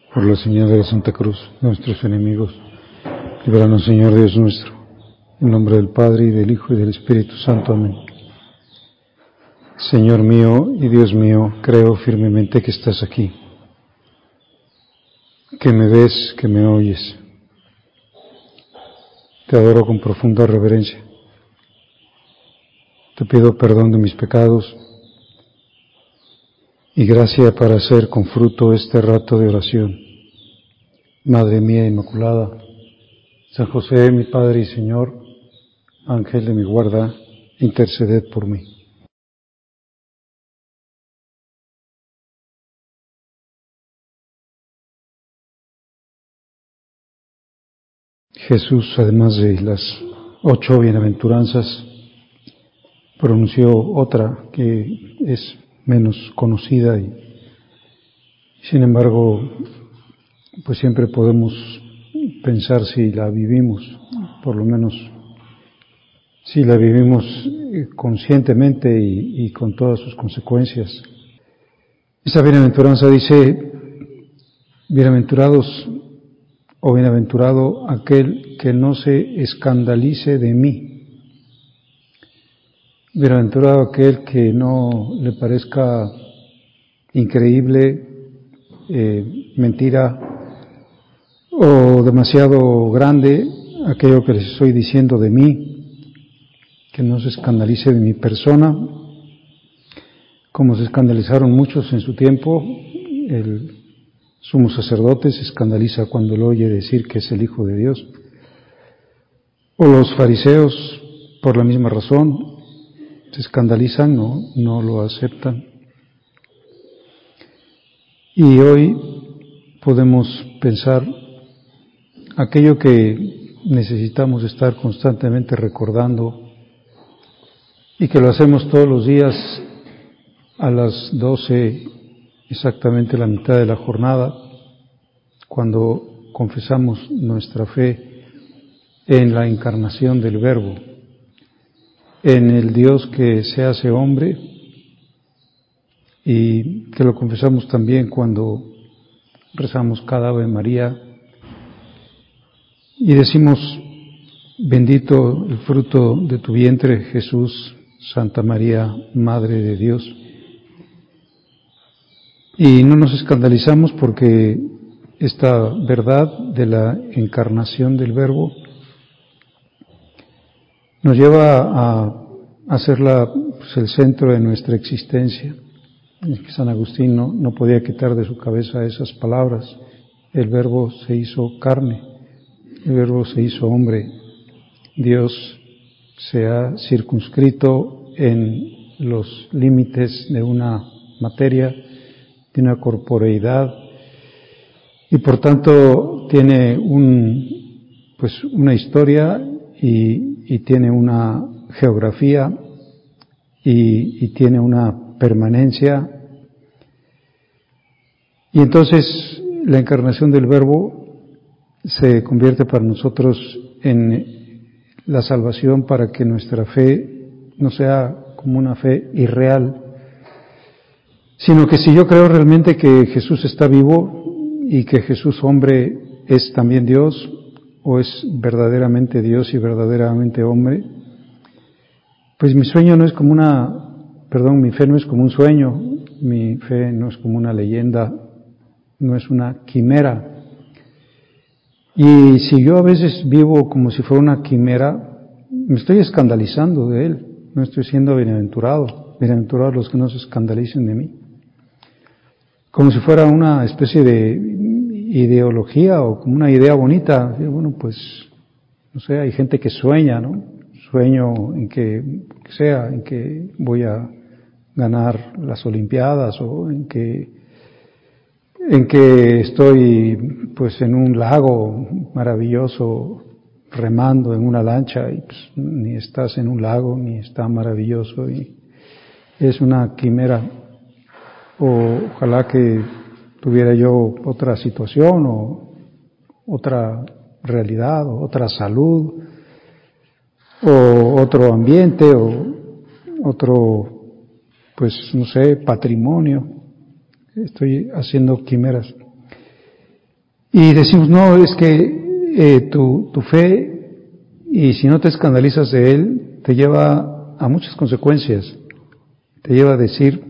Por la señal de la Santa Cruz, nuestros enemigos, líbranos, Señor Dios nuestro, en nombre del Padre, y del Hijo, y del Espíritu Santo. Amén. Señor mío y Dios mío, creo firmemente que estás aquí, que me ves, que me oyes. Te adoro con profunda reverencia. Te pido perdón de mis pecados y gracia para hacer con fruto este rato de oración. Madre mía Inmaculada, San José, mi Padre y Señor, Ángel de mi guarda, interceded por mí. Jesús, además de las 8 bienaventuranzas, pronunció otra que es menos conocida y, sin embargo, pues siempre podemos pensar si la vivimos, por lo menos si la vivimos conscientemente y con todas sus consecuencias. Esa bienaventuranza dice: bienaventurados o bienaventurado aquel que no se escandalice de mí. Bienaventurado aquel que no le parezca increíble, mentira o demasiado grande aquello que les estoy diciendo de mí, que no se escandalice de mi persona, como se escandalizaron muchos en su tiempo. El sumo sacerdote se escandaliza cuando lo oye decir que es el Hijo de Dios, o los fariseos, por la misma razón, se escandalizan, no lo aceptan. Y hoy podemos pensar aquello que necesitamos estar constantemente recordando y que lo hacemos todos los días a las 12, exactamente la mitad de la jornada, cuando confesamos nuestra fe en la encarnación del Verbo, en el Dios que se hace hombre, y que lo confesamos también cuando rezamos cada Ave María y decimos: bendito el fruto de tu vientre, Jesús, Santa María, Madre de Dios. Y no nos escandalizamos porque esta verdad de la encarnación del Verbo nos lleva a hacerla pues, el centro de nuestra existencia. San Agustín no podía quitar de su cabeza esas palabras: el Verbo se hizo carne, el Verbo se hizo hombre, Dios se ha circunscrito en los límites de una materia, de una corporeidad, y por tanto tiene una historia y tiene una geografía y tiene una permanencia. Y entonces la encarnación del Verbo se convierte para nosotros en la salvación, para que nuestra fe no sea como una fe irreal, sino que si yo creo realmente que Jesús está vivo y que Jesús hombre es también Dios, o es verdaderamente Dios y verdaderamente hombre, pues mi sueño no es como mi fe no es como un sueño, mi fe no es como una leyenda, no es una quimera. Y si yo a veces vivo como si fuera una quimera, me estoy escandalizando de Él, no estoy siendo bienaventurado. Bienaventurados los que no se escandalicen de mí. Como si fuera una especie de ideología o como una idea bonita. Bueno, pues, no sé, hay gente que sueña, ¿no? Sueño en que voy a ganar las Olimpiadas, o en que estoy pues en un lago maravilloso remando en una lancha y pues, ni estás en un lago ni está maravilloso y es una quimera. O ojalá que tuviera yo otra situación o otra realidad o otra salud o otro ambiente o otro, pues no sé, patrimonio. Estoy haciendo quimeras. Y decimos, no, es que tu fe, y si no te escandalizas de él, te lleva a muchas consecuencias. Te lleva a decir,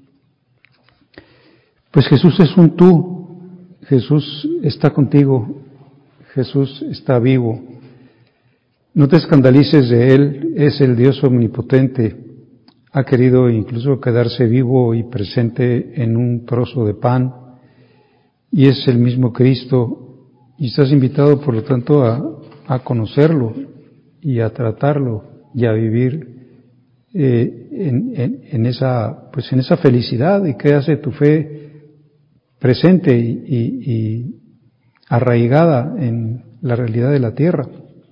pues Jesús es un tú, Jesús está contigo, Jesús está vivo. No te escandalices de él, es el Dios omnipotente. Ha querido incluso quedarse vivo y presente en un trozo de pan, y es el mismo Cristo, y estás invitado por lo tanto a conocerlo y a tratarlo y a vivir en esa felicidad, y que hace tu fe presente y arraigada en la realidad de la tierra.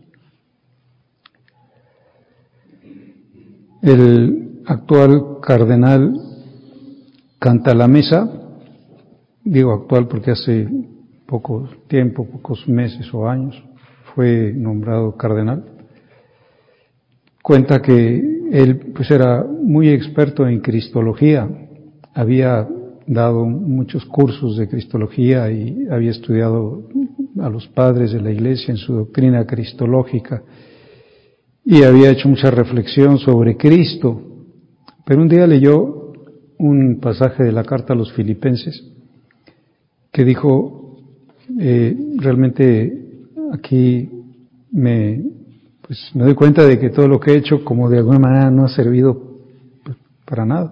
El actual cardenal Cantalamessa, digo actual porque hace poco tiempo, pocos meses o años, fue nombrado cardenal, cuenta que él pues era muy experto en cristología, había dado muchos cursos de cristología y había estudiado a los padres de la Iglesia en su doctrina cristológica y había hecho mucha reflexión sobre Cristo, pero un día leyó un pasaje de la carta a los Filipenses que dijo, realmente aquí me doy cuenta de que todo lo que he hecho como de alguna manera no ha servido para nada.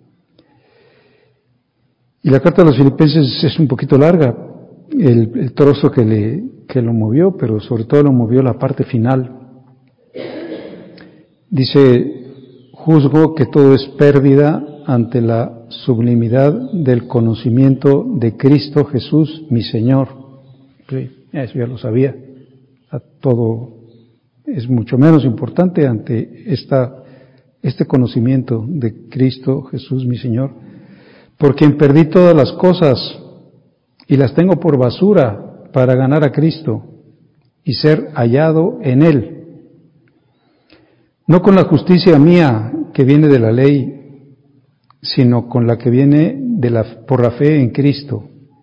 Y la carta a los Filipenses es un poquito larga, el trozo que lo movió, pero sobre todo lo movió la parte final. Dice, juzgo que todo es pérdida ante la sublimidad del conocimiento de Cristo Jesús, mi Señor. Sí, eso ya lo sabía. Todo es mucho menos importante ante este conocimiento de Cristo Jesús, mi Señor, por quien perdí todas las cosas y las tengo por basura para ganar a Cristo y ser hallado en Él. No con la justicia mía que viene de la ley, sino con la que viene por la fe en Cristo.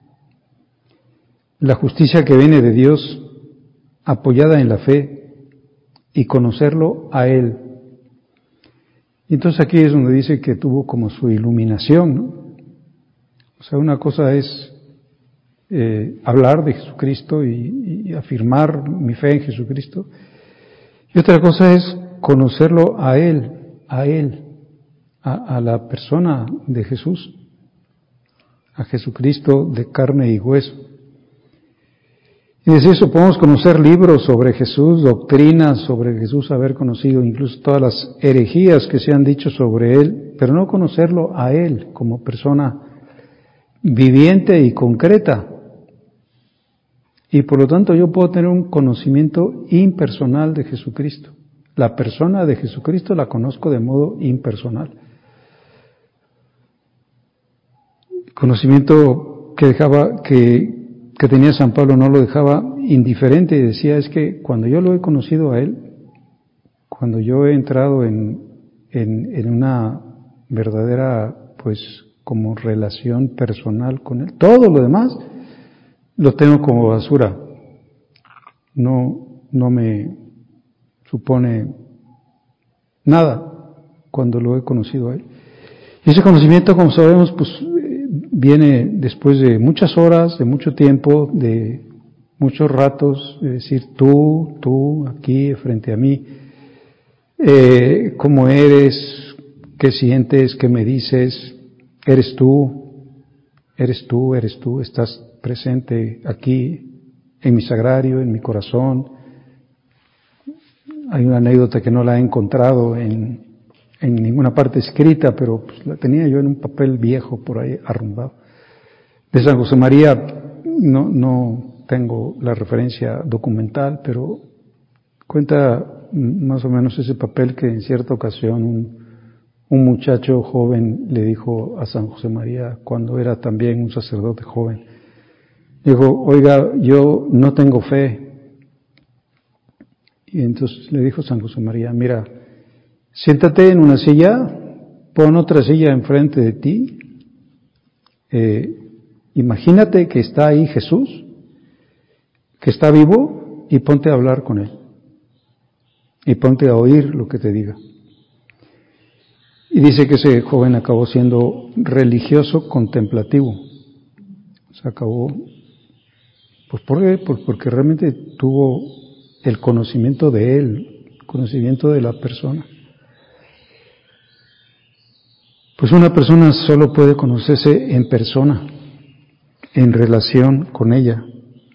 La justicia que viene de Dios, apoyada en la fe, y conocerlo a Él. Y entonces aquí es donde dice que tuvo como su iluminación, ¿no? O sea, una cosa es hablar de Jesucristo y afirmar mi fe en Jesucristo, y otra cosa es conocerlo a Él, a la persona de Jesús, a Jesucristo de carne y hueso. Y desde eso podemos conocer libros sobre Jesús, doctrinas sobre Jesús, haber conocido incluso todas las herejías que se han dicho sobre Él, pero no conocerlo a Él como persona viviente y concreta. Y por lo tanto yo puedo tener un conocimiento impersonal de Jesucristo. La persona de Jesucristo la conozco de modo impersonal. Conocimiento que tenía San Pablo no lo dejaba indiferente, y decía, es que cuando yo lo he conocido a Él, cuando yo he entrado en una verdadera, pues, como relación personal con Él, todo lo demás lo tengo como basura. No me supone nada cuando lo he conocido a Él. Y ese conocimiento, como sabemos, pues viene después de muchas horas, de mucho tiempo, de muchos ratos, de decir tú, aquí, frente a mí, cómo eres, qué sientes, qué me dices, eres tú, estás presente aquí, en mi sagrario, en mi corazón. Hay una anécdota que no la he encontrado en ninguna parte escrita, pero pues la tenía yo en un papel viejo por ahí arrumbado. De San José María no tengo la referencia documental, pero cuenta más o menos ese papel que en cierta ocasión un muchacho joven le dijo a San José María, cuando era también un sacerdote joven, dijo, oiga, yo no tengo fe. Y entonces le dijo San José María, mira, siéntate en una silla, pon otra silla enfrente de ti, imagínate que está ahí Jesús que está vivo, y ponte a hablar con él. Y ponte a oír lo que te diga. Y dice que ese joven acabó siendo religioso contemplativo. Se acabó, pues porque realmente tuvo el conocimiento de él, el conocimiento de la persona. Pues una persona solo puede conocerse en persona, en relación con ella.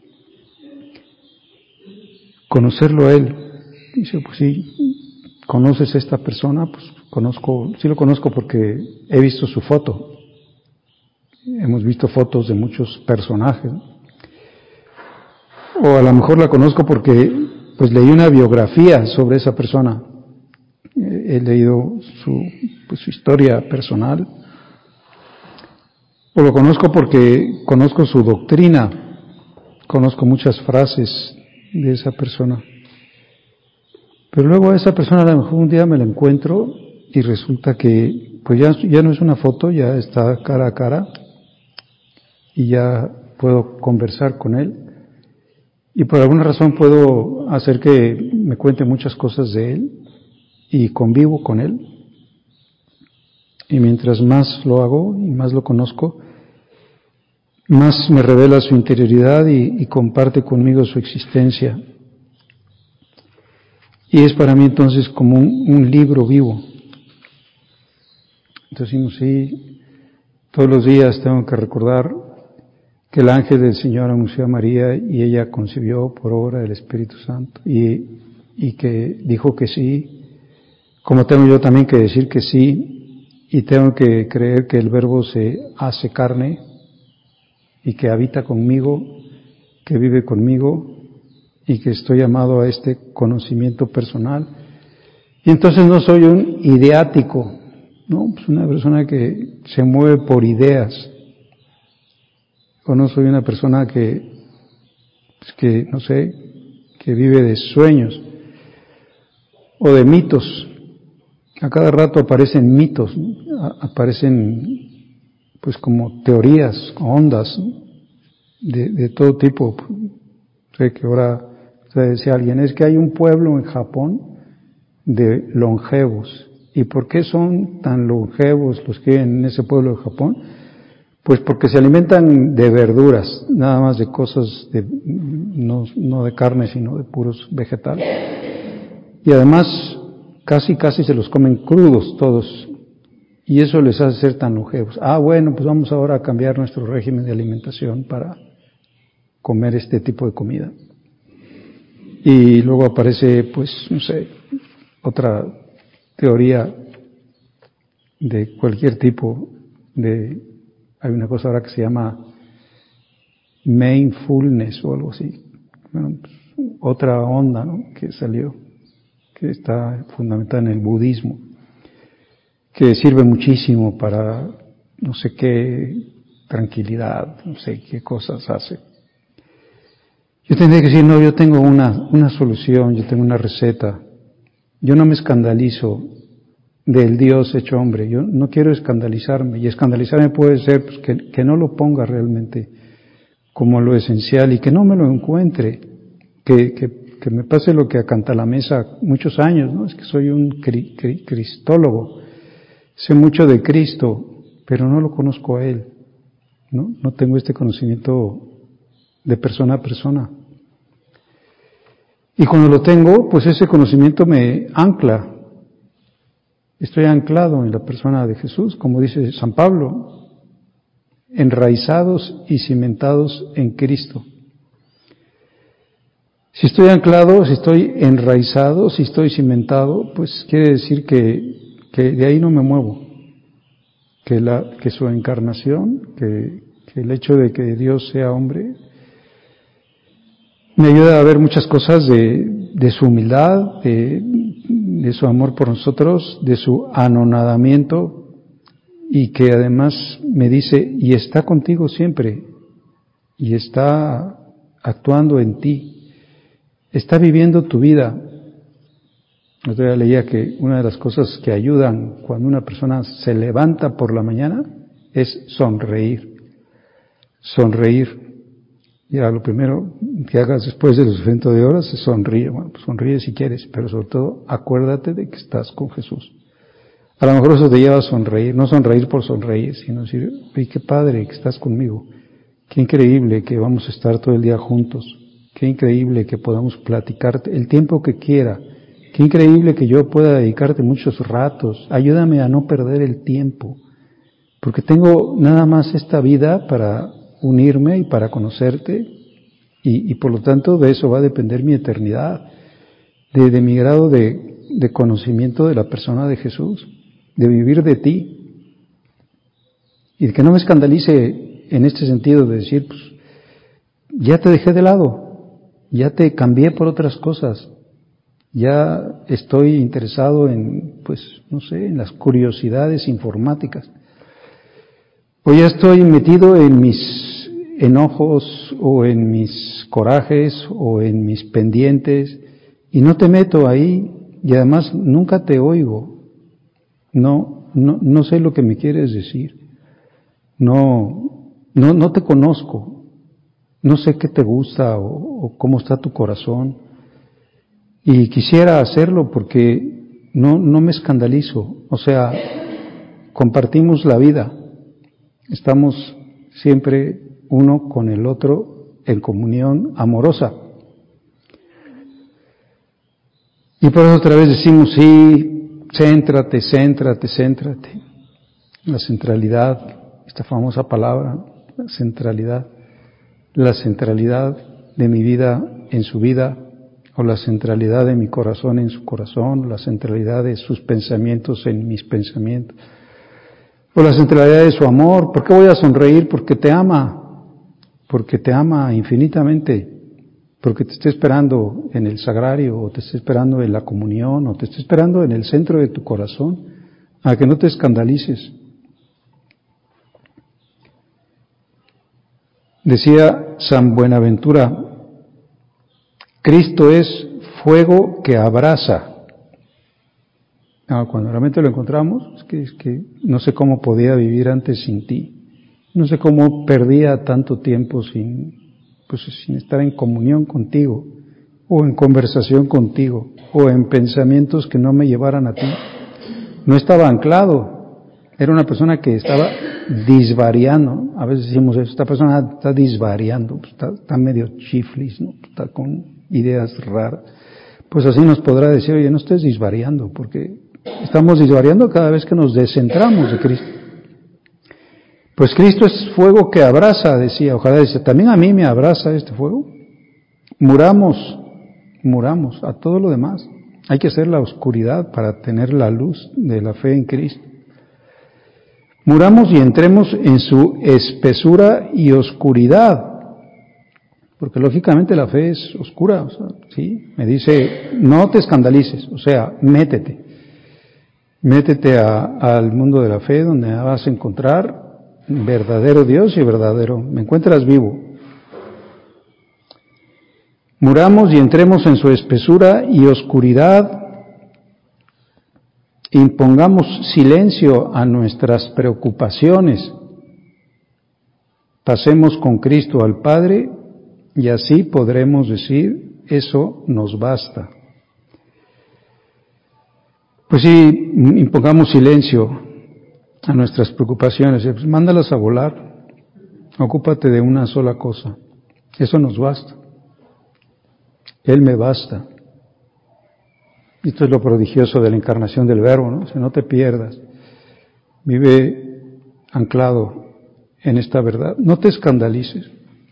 Conocerlo a él. Dice, pues sí, ¿conoces a esta persona? Pues sí lo conozco porque he visto su foto. Hemos visto fotos de muchos personajes. O a lo mejor la conozco porque pues leí una biografía sobre esa persona. He leído su historia personal. O lo conozco porque conozco su doctrina. Conozco muchas frases de esa persona. Pero luego a esa persona a lo mejor un día me la encuentro y resulta que pues ya no es una foto, ya está cara a cara y ya puedo conversar con él y por alguna razón puedo hacer que me cuente muchas cosas de él y convivo con él. Y mientras más lo hago y más lo conozco, más me revela su interioridad y comparte conmigo su existencia. Y es para mí entonces como un libro vivo. Entonces decimos, sí, todos los días tengo que recordar que el ángel del Señor anunció a María y ella concibió por obra del Espíritu Santo y que dijo que sí, como tengo yo también que decir que sí, y tengo que creer que el Verbo se hace carne y que habita conmigo, que vive conmigo y que estoy llamado a este conocimiento personal. Y entonces no soy un ideático, ¿no? Pues una persona que se mueve por ideas. O no soy una persona que no sé, que vive de sueños o de mitos. A cada rato aparecen mitos, ¿no? Aparecen pues como teorías, ondas, ¿no? de todo tipo. Sé que ahora decía alguien, es que hay un pueblo en Japón de longevos. ¿Y por qué son tan longevos los que viven en ese pueblo de Japón? Pues porque se alimentan de verduras, nada más de cosas no de carne, sino de puros vegetales. Y además, casi se los comen crudos todos. Y eso les hace ser tan longevos. Bueno, pues vamos ahora a cambiar nuestro régimen de alimentación para comer este tipo de comida. Y luego aparece, pues, no sé, otra teoría de cualquier tipo hay una cosa ahora que se llama mindfulness o algo así. Bueno, pues, otra onda, ¿no? Que salió, que está fundamentada en el budismo, que sirve muchísimo para no sé qué tranquilidad, no sé qué cosas hace. Yo tendría que decir, no, yo tengo una solución, yo tengo una receta. Yo no me escandalizo del Dios hecho hombre. Yo no quiero escandalizarme. Y escandalizarme puede ser pues, que no lo ponga realmente como lo esencial y que no me lo encuentre. Que me pase lo que a Cantalamesa muchos años, ¿no? Es que soy un cristólogo. Sé mucho de Cristo, pero no lo conozco a Él, ¿no? No tengo este conocimiento de persona a persona. Y cuando lo tengo, pues ese conocimiento me ancla. Estoy anclado en la persona de Jesús, como dice San Pablo, enraizados y cimentados en Cristo. Si estoy anclado, si estoy enraizado, si estoy cimentado, pues quiere decir que de ahí no me muevo. Que su encarnación, que el hecho de que Dios sea hombre, me ayuda a ver muchas cosas de su humildad, de su amor por nosotros, de su anonadamiento, y que además me dice, y está contigo siempre, y está actuando en ti, está viviendo tu vida. Otro día leía que una de las cosas que ayudan cuando una persona se levanta por la mañana es sonreír. Sonreír. Ya lo primero que hagas después de los 20 horas es sonríe. Bueno, pues sonríe si quieres, pero sobre todo acuérdate de que estás con Jesús. A lo mejor eso te lleva a sonreír, no sonreír por sonreír, sino decir, oye, qué padre que estás conmigo. Qué increíble que vamos a estar todo el día juntos. Qué increíble que podamos platicarte el tiempo que quiera. Qué increíble que yo pueda dedicarte muchos ratos. Ayúdame a no perder el tiempo. Porque tengo nada más esta vida para unirme y para conocerte. Y por lo tanto de eso va a depender mi eternidad. De mi grado de conocimiento de la persona de Jesús. De vivir de ti. Y de que no me escandalice en este sentido de decir, pues, ya te dejé de lado, ya te cambié por otras cosas, ya estoy interesado en, pues, no sé, en las curiosidades informáticas, o ya estoy metido en mis enojos, o en mis corajes, o en mis pendientes, y no te meto ahí, y además nunca te oigo, no sé lo que me quieres decir, no te conozco. No sé qué te gusta o cómo está tu corazón. Y quisiera hacerlo porque no me escandalizo. O sea, compartimos la vida. Estamos siempre uno con el otro en comunión amorosa. Y por eso otra vez decimos, sí, céntrate. La centralidad, esta famosa palabra, la centralidad de mi vida en su vida, o la centralidad de mi corazón en su corazón, la centralidad de sus pensamientos en mis pensamientos, o la centralidad de su amor. ¿Por qué voy a sonreír? Porque te ama infinitamente, porque te está esperando en el sagrario, o te está esperando en la comunión, o te está esperando en el centro de tu corazón, a que no te escandalices. Decía San Buenaventura, Cristo es fuego que abrasa. Cuando realmente lo encontramos, es que no sé cómo podía vivir antes sin ti. No sé cómo perdía tanto tiempo sin estar en comunión contigo, o en conversación contigo, o en pensamientos que no me llevaran a ti. No estaba anclado. Era una persona que estaba disvariando. A veces decimos eso, esta persona está disvariando, está medio chiflis, ¿no? Está con ideas raras. Pues así nos podrá decir, oye, no estés disvariando, porque estamos disvariando cada vez que nos descentramos de Cristo. Pues Cristo es fuego que abraza, decía, ojalá dice, también a mí me abraza este fuego. Muramos a todo lo demás. Hay que hacer la oscuridad para tener la luz de la fe en Cristo. Muramos y entremos en su espesura y oscuridad, porque lógicamente la fe es oscura, o sea, ¿sí? Me dice, no te escandalices, o sea, métete al mundo de la fe, donde vas a encontrar verdadero Dios y verdadero, me encuentras vivo. Muramos y entremos en su espesura y oscuridad. Impongamos silencio a nuestras preocupaciones, pasemos con Cristo al Padre y así podremos decir, eso nos basta. Pues sí, impongamos silencio a nuestras preocupaciones, pues mándalas a volar, ocúpate de una sola cosa, eso nos basta, Él me basta. Esto es lo prodigioso de la encarnación del Verbo, ¿no? O sea, no te pierdas. Vive anclado en esta verdad. No te escandalices.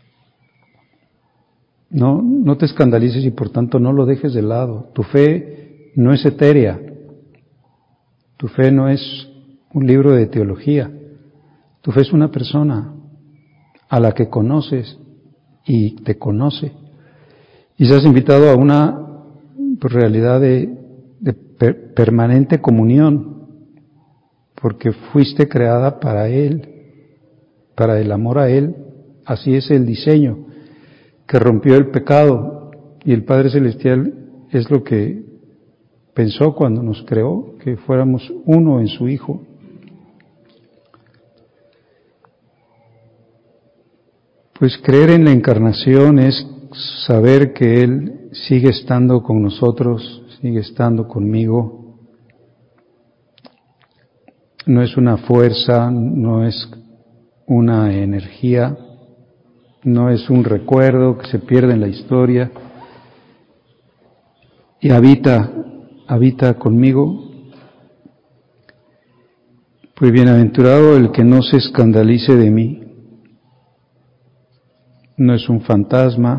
No te escandalices y por tanto no lo dejes de lado. Tu fe no es etérea. Tu fe no es un libro de teología. Tu fe es una persona a la que conoces y te conoce. Y seas invitado a una realidad de permanente comunión, porque fuiste creada para Él, para el amor a Él. Así es el diseño que rompió el pecado, y el Padre Celestial es lo que pensó cuando nos creó, que fuéramos uno en su Hijo. Pues creer en la encarnación es saber que Él sigue estando con nosotros, sigue estando conmigo. No es una fuerza, no es una energía, no es un recuerdo que se pierde en la historia y habita conmigo. Pues bienaventurado el que no se escandalice de mí. No es un fantasma.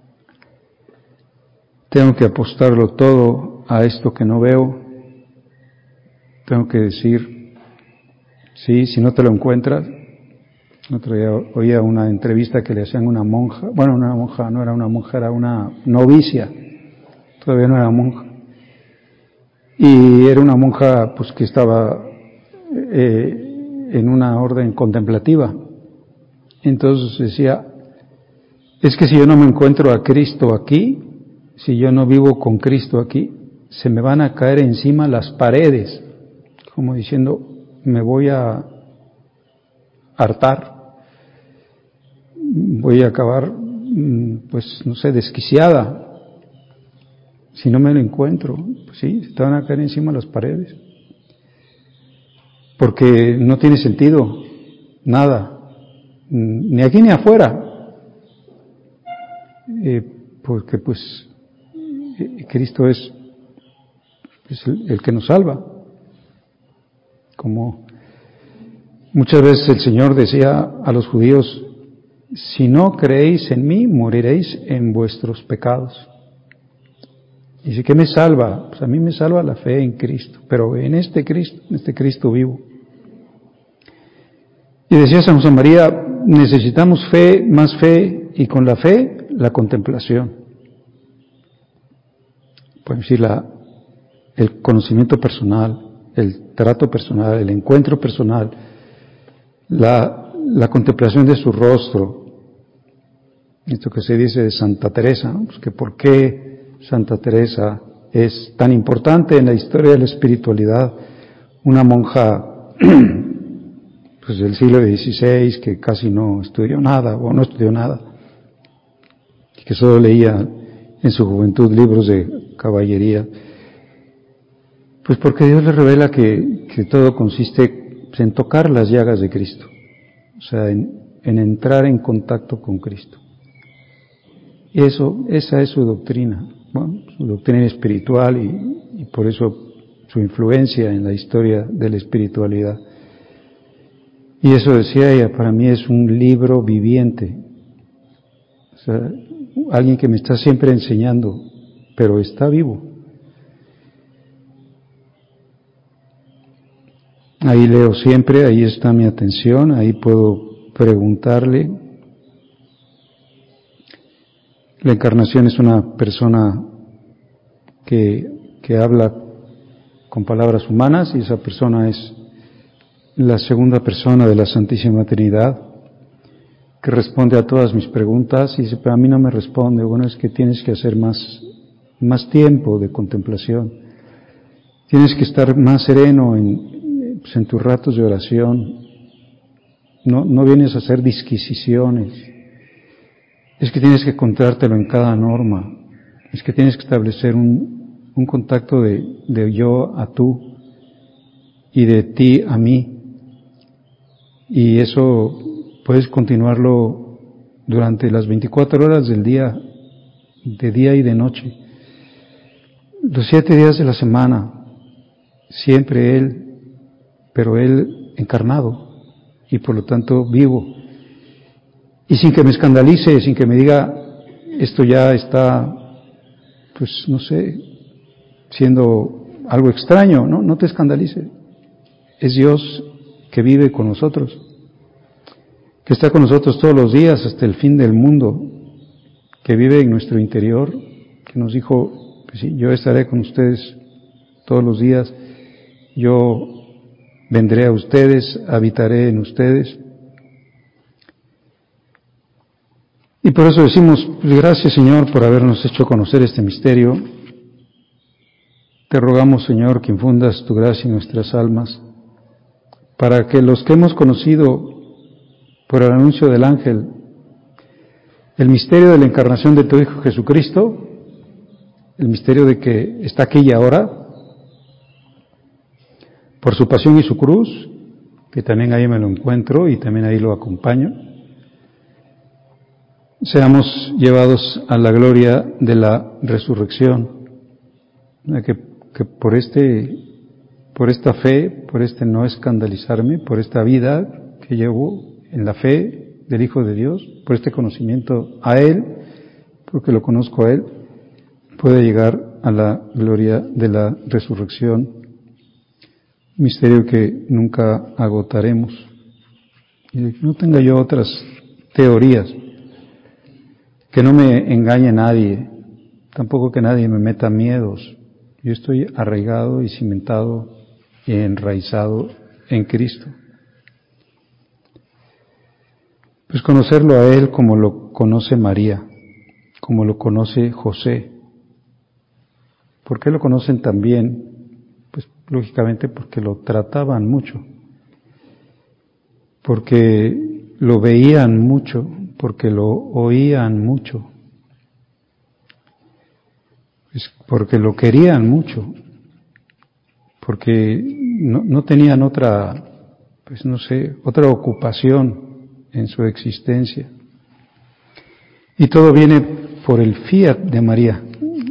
Tengo que apostarlo todo a esto que no veo. Tengo que decir, sí, si no te lo encuentras. Otro día oía una entrevista que le hacían a una monja, bueno, una monja, no era una monja, era una novicia, todavía no era monja. Y era una monja pues que estaba en una orden contemplativa. Entonces decía, es que si yo no me encuentro a Cristo aquí, si yo no vivo con Cristo aquí, se me van a caer encima las paredes, como diciendo, me voy a hartar, voy a acabar, pues no sé, desquiciada, si no me lo encuentro. Pues sí, se te van a caer encima las paredes, porque no tiene sentido, nada, ni aquí ni afuera, porque pues Cristo es el que nos salva. Como muchas veces el Señor decía a los judíos, si no creéis en mí, moriréis en vuestros pecados. Y dice, ¿qué me salva? Pues a mí me salva la fe en Cristo, pero en este Cristo vivo. Y decía San José María, necesitamos fe, más fe, y con la fe, la contemplación. Podemos decir el conocimiento personal, el trato personal, el encuentro personal, la contemplación de su rostro. Esto que se dice de Santa Teresa, ¿no? Pues que por qué Santa Teresa es tan importante en la historia de la espiritualidad, una monja pues del siglo XVI que casi no estudió nada o no estudió nada, que solo leía en su juventud libros de caballería. Pues porque Dios le revela que todo consiste en tocar las llagas de Cristo, o sea, en entrar en contacto con Cristo. Y esa es su doctrina, bueno, su doctrina espiritual y por eso su influencia en la historia de la espiritualidad. Y eso decía ella, para mí es un libro viviente, o sea, alguien que me está siempre enseñando, pero está vivo. Ahí leo siempre, ahí está mi atención, ahí puedo preguntarle. La encarnación es una persona que habla con palabras humanas y esa persona es la segunda persona de la Santísima Trinidad, que responde a todas mis preguntas y dice, pero a mí no me responde. Bueno, es que tienes que hacer más tiempo de contemplación, tienes que estar más sereno en tus ratos de oración, no vienes a hacer disquisiciones, es que tienes que encontrártelo en cada norma, es que tienes que establecer un contacto de yo a tú y de ti a mí, y eso puedes continuarlo durante las 24 horas del día, de día y de noche, los 7 días de la semana, siempre Él, pero Él encarnado y por lo tanto vivo, y sin que me escandalice, sin que me diga esto ya está, pues no sé, siendo algo extraño, no te escandalice, es Dios que vive con nosotros, que está con nosotros todos los días hasta el fin del mundo, que vive en nuestro interior, que nos dijo, pues sí, yo estaré con ustedes todos los días, yo vendré a ustedes, habitaré en ustedes. Y por eso decimos, gracias Señor por habernos hecho conocer este misterio. Te rogamos Señor que infundas tu gracia en nuestras almas, para que los que hemos conocido por el anuncio del ángel El misterio de la encarnación de tu Hijo Jesucristo, el misterio de que está aquí y ahora, por su pasión y su cruz, que también ahí me lo encuentro y también ahí lo acompaño, seamos llevados a la gloria de la resurrección, que por esta fe, por este no escandalizarme, por esta vida que llevo en la fe del Hijo de Dios, por este conocimiento a Él, porque lo conozco a Él, puede llegar a la gloria de la resurrección, misterio que nunca agotaremos. Y que no tenga yo otras teorías, que no me engañe nadie, tampoco que nadie me meta miedos. Yo estoy arraigado y cimentado y enraizado en Cristo. Pues conocerlo a Él como lo conoce María, como lo conoce José. ¿Por qué lo conocen tan bien? Pues lógicamente porque lo trataban mucho, porque lo veían mucho, porque lo oían mucho, pues porque lo querían mucho, porque no tenían otra, pues no sé, otra ocupación en su existencia. Y todo viene por el fiat de María.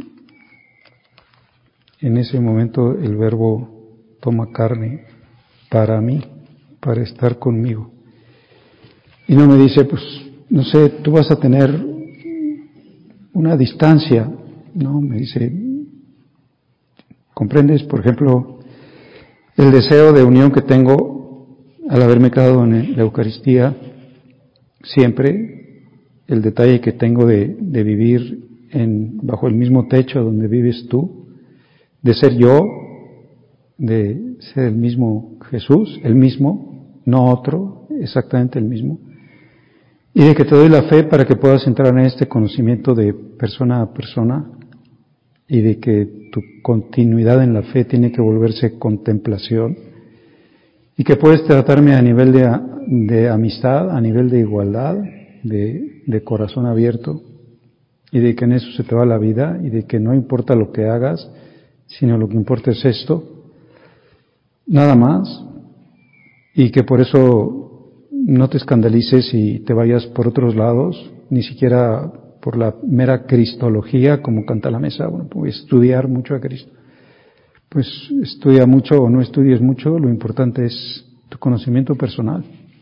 En ese momento el Verbo toma carne para mí, para estar conmigo. Y no me dice, pues, no sé, tú vas a tener una distancia. No, me dice, ¿comprendes? Por ejemplo, el deseo de unión que tengo al haberme quedado en la Eucaristía, siempre, el detalle que tengo de vivir bajo el mismo techo donde vives tú, de ser yo, de ser el mismo Jesús, el mismo, no otro, exactamente el mismo, y de que te doy la fe para que puedas entrar en este conocimiento de persona a persona, y de que tu continuidad en la fe tiene que volverse contemplación, y que puedes tratarme a nivel de amistad, a nivel de igualdad, de corazón abierto, y de que en eso se te va la vida, y de que no importa lo que hagas, sino lo que importa es esto, nada más, y que por eso no te escandalices y te vayas por otros lados, ni siquiera por la mera cristología, como canta la mesa. Bueno, pues estudiar mucho a Cristo. Pues estudia mucho o no estudies mucho, lo importante es tu conocimiento personal.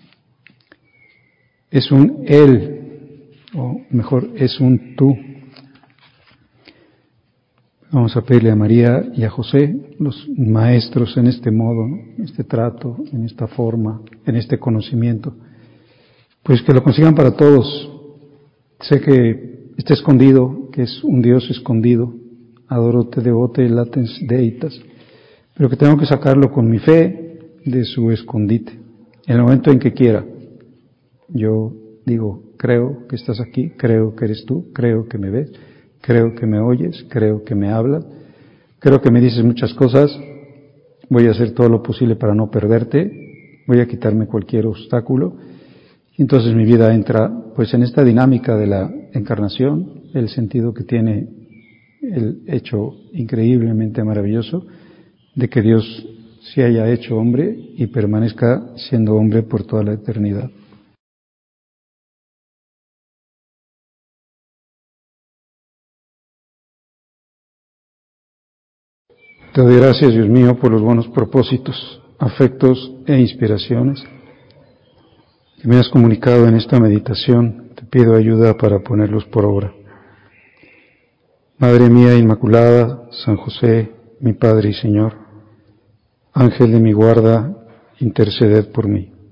Es un Él, o mejor, es un tú. Vamos a pedirle a María y a José, los maestros en este modo, ¿no? En este trato, en esta forma, en este conocimiento, pues que lo consigan para todos. Sé que está escondido, que es un Dios escondido, adorote devote latens deitas, pero que tengo que sacarlo con mi fe de su escondite, en el momento en que quiera. Yo digo, creo que estás aquí, creo que eres tú, creo que me ves, creo que me oyes, creo que me hablas, creo que me dices muchas cosas, voy a hacer todo lo posible para no perderte, voy a quitarme cualquier obstáculo, y entonces mi vida entra pues en esta dinámica de la encarnación, el sentido que tiene el hecho increíblemente maravilloso de que Dios se haya hecho hombre y permanezca siendo hombre por toda la eternidad. Te doy gracias, Dios mío, por los buenos propósitos, afectos e inspiraciones que me has comunicado en esta meditación. Te pido ayuda para ponerlos por obra. Madre mía Inmaculada, San José, mi Padre y Señor, Ángel de mi guarda, interceded por mí.